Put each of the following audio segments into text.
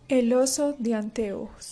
El oso de anteojos.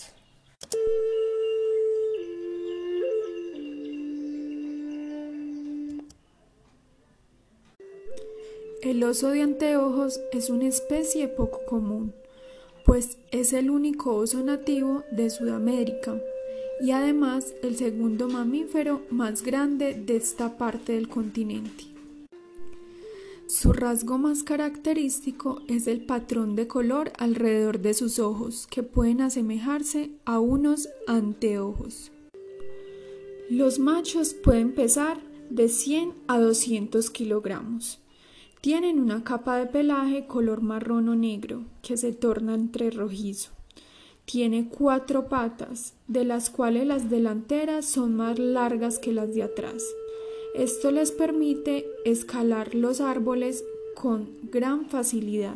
El oso de anteojos es una especie poco común, pues es el único oso nativo de Sudamérica y además el segundo mamífero más grande de esta parte del continente. Su rasgo más característico es el patrón de color alrededor de sus ojos, que pueden asemejarse a unos anteojos. Los machos pueden pesar de 100 a 200 kilogramos. Tienen una capa de pelaje color marrón o negro que se torna entre rojizo. Tiene 4 patas, de las cuales las delanteras son más largas que las de atrás. Esto les permite escalar los árboles con gran facilidad.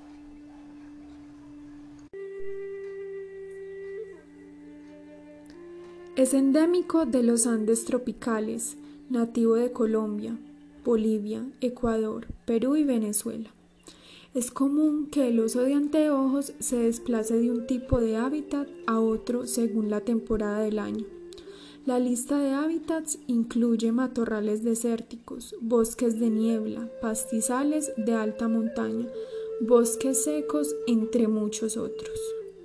Es endémico de los Andes tropicales, nativo de Colombia, Bolivia, Ecuador, Perú y Venezuela. Es común que el oso de anteojos se desplace de un tipo de hábitat a otro según la temporada del año. La lista de hábitats incluye matorrales desérticos, bosques de niebla, pastizales de alta montaña, bosques secos, entre muchos otros.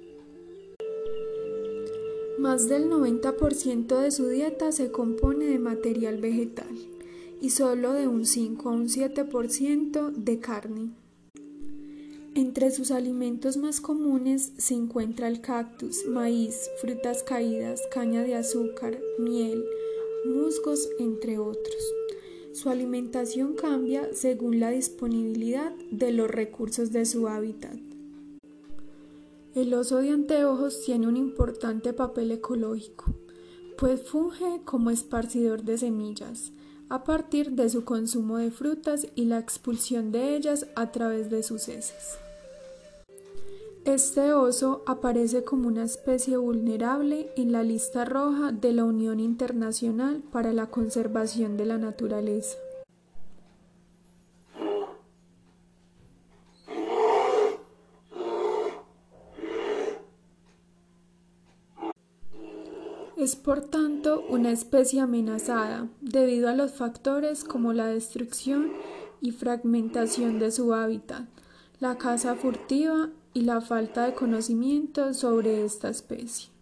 Más del 90% de su dieta se compone de material vegetal y solo de un 5 a un 7% de carne. Entre sus alimentos más comunes se encuentra el cactus, maíz, frutas caídas, caña de azúcar, miel, musgos, entre otros. Su alimentación cambia según la disponibilidad de los recursos de su hábitat. El oso de anteojos tiene un importante papel ecológico, pues funge como esparcidor de semillas, a partir de su consumo de frutas y la expulsión de ellas a través de sus heces. Este oso aparece como una especie vulnerable en la lista roja de la Unión Internacional para la Conservación de la Naturaleza. Es por tanto una especie amenazada debido a los factores como la destrucción y fragmentación de su hábitat, la caza furtiva y la falta de conocimiento sobre esta especie.